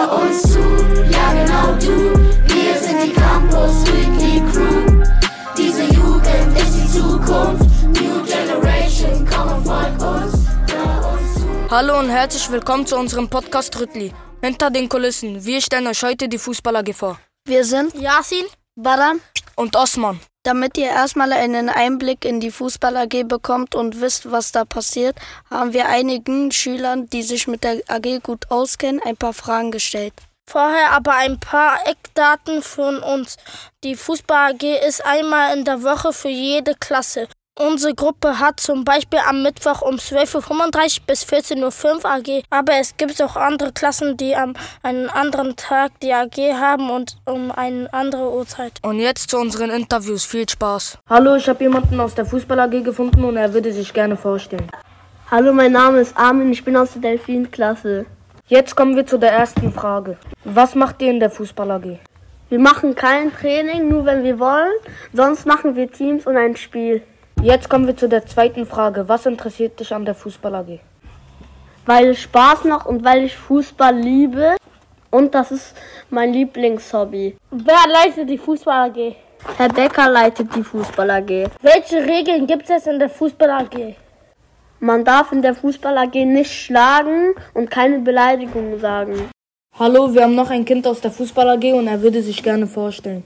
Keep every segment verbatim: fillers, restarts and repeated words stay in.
Hör uns zu, ja genau du. Wir sind die Campus Weekly Crew. Diese Jugend ist die Zukunft. New Generation, komm und folg uns. Hör uns zu. Hallo und herzlich willkommen zu unserem Podcast Rüttli. Hinter den Kulissen. Wir stellen euch heute die Fußball-A G vor. Wir sind Yasin, Baran und Osman. Damit ihr erstmal einen Einblick in die Fußball-A G bekommt und wisst, was da passiert, haben wir einigen Schülern, die sich mit der A G gut auskennen, ein paar Fragen gestellt. Vorher aber ein paar Eckdaten von uns. Die Fußball-A G ist einmal in der Woche für jede Klasse. Unsere Gruppe hat zum Beispiel am Mittwoch um zwölf Uhr fünfunddreißig bis vierzehn Uhr fünf A G. Aber es gibt auch andere Klassen, die am einen anderen Tag die A G haben und um eine andere Uhrzeit. Und jetzt zu unseren Interviews. Viel Spaß. Hallo, ich habe jemanden aus der Fußball-A G gefunden und er würde sich gerne vorstellen. Hallo, mein Name ist Armin, ich bin aus der Delfin-Klasse. Jetzt kommen wir zu der ersten Frage. Was macht ihr in der Fußball-A G? Wir machen kein Training, nur wenn wir wollen. Sonst machen wir Teams und ein Spiel. Jetzt kommen wir zu der zweiten Frage. Was interessiert dich an der Fußball-A G? Weil es Spaß macht und weil ich Fußball liebe. Und das ist mein Lieblingshobby. Wer leitet die Fußball-A G? Herr Becker leitet die Fußball-A G. Welche Regeln gibt es in der Fußball-A G? Man darf in der Fußball-A G nicht schlagen und keine Beleidigungen sagen. Hallo, wir haben noch ein Kind aus der Fußball-A G und er würde sich gerne vorstellen.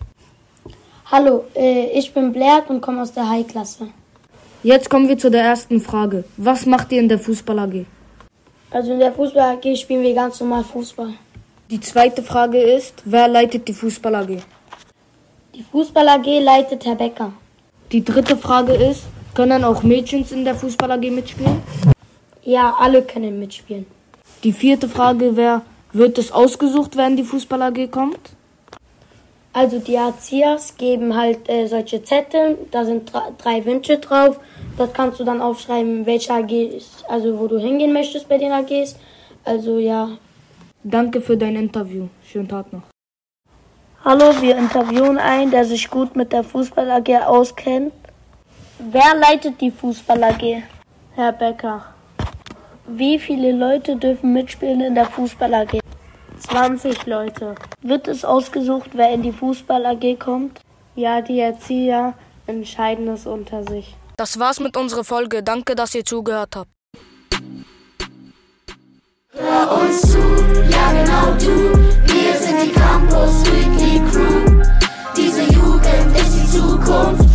Hallo, äh, ich bin Blair und komme aus der High-Klasse. Jetzt kommen wir zu der ersten Frage. Was macht ihr in der Fußball-A G? Also in der Fußball-A G spielen wir ganz normal Fußball. Die zweite Frage ist, wer leitet die Fußball-A G? Die Fußball-A G leitet Herr Becker. Die dritte Frage ist, können auch Mädchen in der Fußball-A G mitspielen? Ja, alle können mitspielen. Die vierte Frage wäre, wird es ausgesucht, wer in die Fußball-A G kommt? Also die Erziehers geben halt äh, solche Zettel, da sind dr- drei Wünsche drauf. Dort kannst du dann aufschreiben, welche A G ist, also wo du hingehen möchtest bei den A Gs. Also ja. Danke für dein Interview. Schönen Tag noch. Hallo, wir interviewen einen, der sich gut mit der Fußball-A G auskennt. Wer leitet die Fußball-A G? Herr Becker. Wie viele Leute dürfen mitspielen in der Fußball-A G? zwanzig Leute. Wird es ausgesucht, wer in die Fußball-A G kommt? Ja, die Erzieher entscheiden es unter sich. Das war's mit unserer Folge. Danke, dass ihr zugehört habt. Hör uns zu, ja genau du. Wir sind die Campus Weekly Crew. Diese Jugend ist die Zukunft.